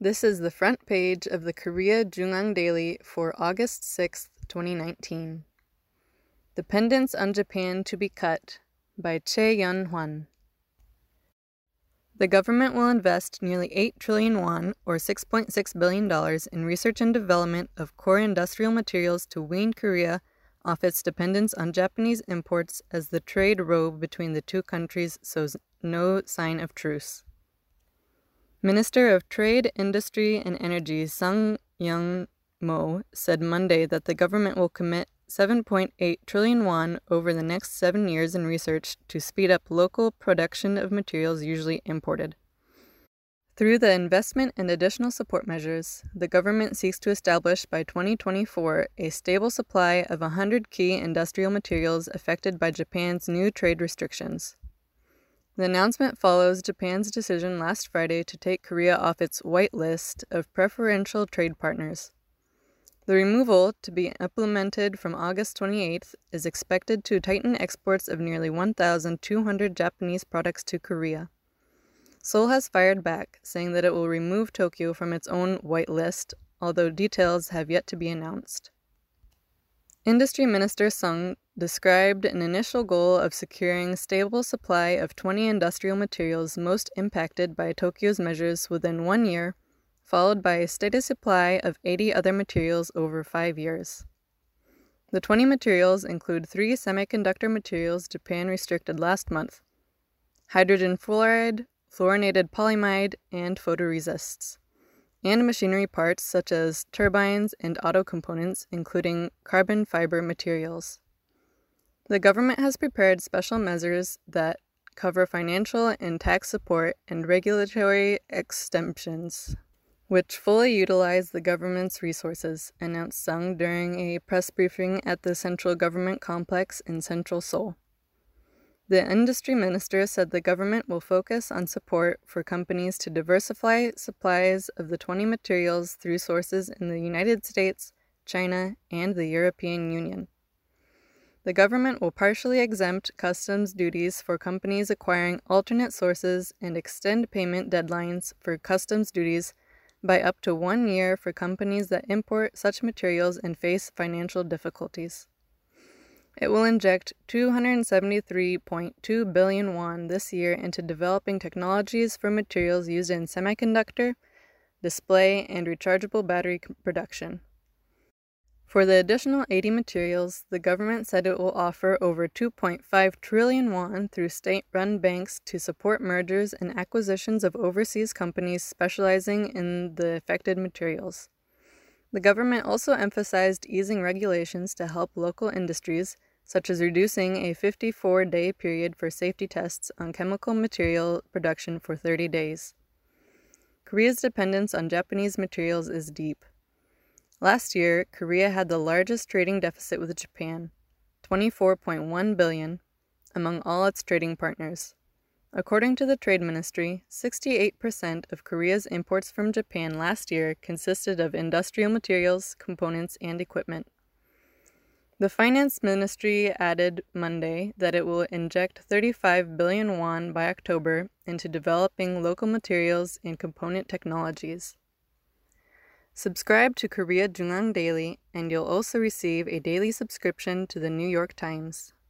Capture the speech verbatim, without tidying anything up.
This is the front page of the Korea JoongAng Daily for August sixth, twenty nineteen. Dependence on Japan to be cut by Chae Yun-hwan. The government will invest nearly eight trillion won, or six point six billion dollars, in research and development of core industrial materials to wean Korea off its dependence on Japanese imports as the trade row between the two countries shows no sign of truce. Minister of Trade, Industry, and Energy Sung Young-mo said Monday that the government will commit seven point eight trillion won over the next seven years in research to speed up local production of materials usually imported. Through the investment and additional support measures, the government seeks to establish by twenty twenty-four a stable supply of one hundred key industrial materials affected by Japan's new trade restrictions. The announcement follows Japan's decision last Friday to take Korea off its white list of preferential trade partners. The removal, to be implemented from August twenty-eighth, is expected to tighten exports of nearly one thousand two hundred Japanese products to Korea. Seoul has fired back, saying that it will remove Tokyo from its own white list, although details have yet to be announced. Industry Minister Sung described an initial goal of securing stable supply of twenty industrial materials most impacted by Tokyo's measures within one year, followed by a steady supply of eighty other materials over five years. The twenty materials include three semiconductor materials Japan restricted last month: hydrogen fluoride, fluorinated polyamide, and photoresists, and machinery parts such as turbines and auto components, including carbon fiber materials. The government has prepared special measures that cover financial and tax support and regulatory exemptions, which fully utilize the government's resources, announced Sung during a press briefing at the Central Government Complex in central Seoul. The industry minister said the government will focus on support for companies to diversify supplies of the twenty materials through sources in the United States, China, and the European Union. The government will partially exempt customs duties for companies acquiring alternate sources and extend payment deadlines for customs duties by up to one year for companies that import such materials and face financial difficulties. It will inject two hundred seventy-three point two billion won this year into developing technologies for materials used in semiconductor, display, and rechargeable battery production. For the additional eighty materials, the government said it will offer over two point five trillion won through state-run banks to support mergers and acquisitions of overseas companies specializing in the affected materials. The government also emphasized easing regulations to help local industries, such as reducing a fifty-four day period for safety tests on chemical material production for thirty days. Korea's dependence on Japanese materials is deep. Last year, Korea had the largest trading deficit with Japan, twenty-four point one billion dollars, among all its trading partners. According to the Trade Ministry, sixty-eight percent of Korea's imports from Japan last year consisted of industrial materials, components, and equipment. The Finance Ministry added Monday that it will inject thirty-five billion won by October into developing local materials and component technologies. Subscribe to Korea JoongAng Daily, and you'll also receive a daily subscription to the New York Times.